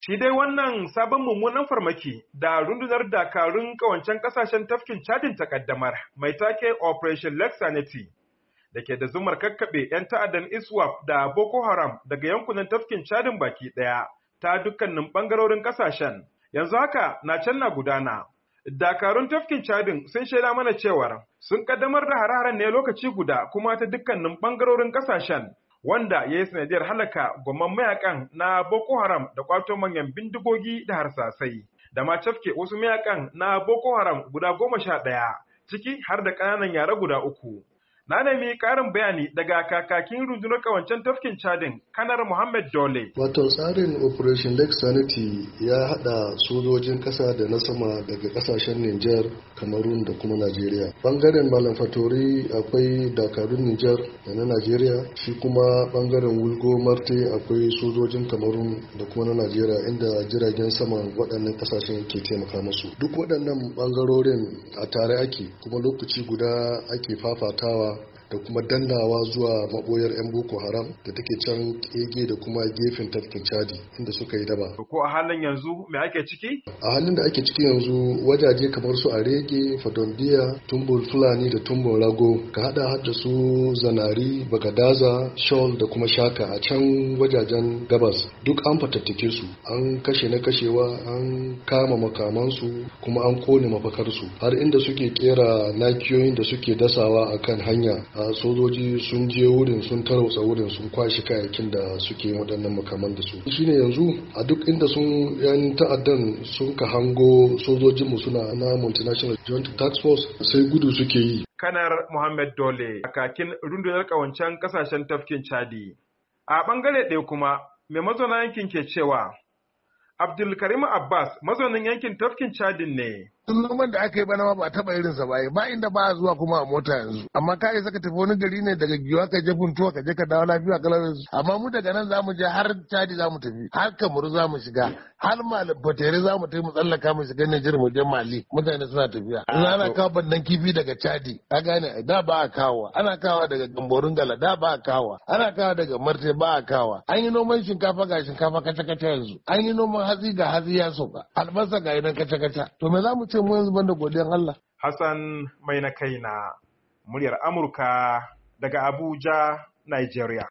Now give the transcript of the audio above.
Shi dai wannan sabon mummunan farmaki da rundunar dakarun kawancen kasashen tafkin Chadin ta kaddamar mai take Operation Lake Sanity da ke da zumar kakkaɓe 'yan ta'addan ISWAP da Boko Haram daga yankunan tafkin Chadin baki ɗaya ta dukkanin ɓangarorin kasashen. Yanzu haka na can na gudana. Dakarun tafkin Chadin sun shaida mana cewar sun kaddamar da hare-haren ne lokaci guda kuma ta dukkanin ɓangarorin kasashen. Wanda ya yi sanadiyar halaka gwamman mayakan na Boko Haram da kwato manyan bindigogi da harsasai, da ma cafke wasu mayakan na Boko Haram guda 11, ciki har da ƙananan yara guda 3. Na nemi ƙarin bayani daga kakakin rundunar kawancen tafkin Chadin, Kanar Muhammad Dole. Wato tsarin Operation Lake Sanity ya haɗa sojojin ƙasa da na sama daga ƙasashen Nijar, Cameroon da kuma Najeriya. Bangaren Malam Fatori akwai dakarun Nijar da na Najeriya, shi kuma bangaren Wulgo Marte akwai sojojin Cameroon da kuma na Najeriya inda jiragen sama waɗannan ƙasashen ke taimaka musu. Duk waɗannan bangarorin a tare ake kuma lokaci guda ake fafatawa da kuma dannawa zuwa maboyar 'yan Boko Haram da take can kege da kuma gefen tafkin Chadi inda suka yi daba. Ko a halin yanzu me ake ciki? A halin da ake ciki yanzu wajaje kamar su Arege, Fadondiya, Tumbul Fulani da Tumbul Rago ka hada da su Zanari, Bagadaza, Shol da kuma Shaka a can wajajen gabas duk an fatattake su, an kashe na kashewa, an kama makamansu kuma an kone mafakarsu har inda suke kera nakiyoyin da suke dasawa akan hanya. Sojoji sun je wurin sun tarwatsa wurin sun kwashe kayayyakin da suke waɗannan makaman da su shine yanzu a duk inda sun yan ta'addan sun ka hango sojojinmu suna na multinational joint task force sai gudu suke yi. Kanar Muhammad Dole kakin rundunar kawancen kasashen tafkin Chadi. A bangare ɗaya kuma mai mazauna yankin ke cewa Abdulkarim Abbas mazaunin yankin tafkin Chadin ne. Tun noman da aka yi bana ma ba taɓa irinsa ba inda ba a zuwa kuma a mota yanzu. Amma ka isa ka tafi wani gari ne daga Giwa ka je Funtuwa ka je ka dawo lafiya kalau. Amma mu daga nan zamu je har Chadi zamu tafi, har Kamaru zamu shiga, har Fatere zamu tafi mu tsallaka mu shiga Nijar mu je Mali. Mutane suna tafiya. Ana kawo bandan kifi daga Chadi. Ka gane da ba a kawo. Ana kawo daga Gamborun Gala da ba a kawo. Ana kawo daga Marte ba a kawo. An yi noman shinkafa ga shinkafa kaca-kaca yanzu. An yi noman hatsi ga hatsi ya sauka. Albasa ga idan kaca-kaca. To me za mu ce mu yanzu banda godiyan Allah. Hassan mai na kaina, muryar Amurka daga Abuja, Nigeria.